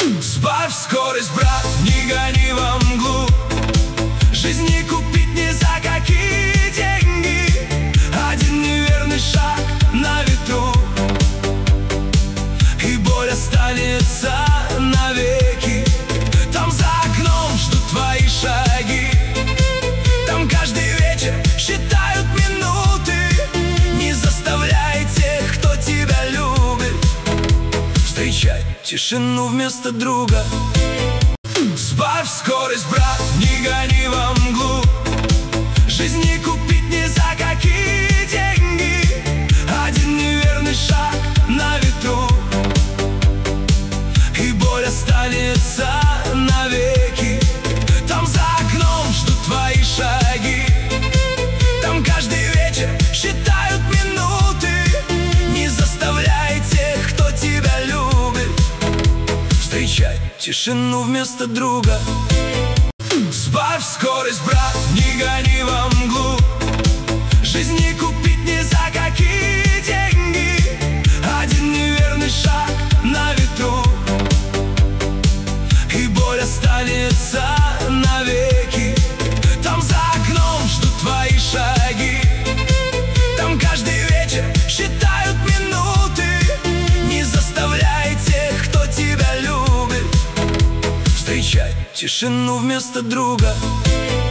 Сбавь скорость, брат, не гони во мглу. Жизнь не купить ни за какие деньги. Один неверный шаг на ветру, и боль останется навеки. Там за окном ждут твои шаги, там каждый вечер считают минуты. Не заставляй тех, кто тебя любит, встречай тишину вместо друга. Сбавь скорость, брат, не гони во мглу. Жизнь не купить ни за какие деньги. Один неверный шаг на ветру, и боль останется навеки. Там за окном ждут твои шаги, там каждый вечер считают минуты. Не заставляй тех, кто тебя любит, встречай тишину вместо друга. Сбавь скорость, брат, не гони во мглу. Жизнь не купить ни за какие деньги. Один неверный шаг на ветру, и боль останется навеки. Там за окном ждут твои шаги, там каждый вечер считают минуты. Не заставляй тех, кто тебя любит, встречай тишину вместо друга.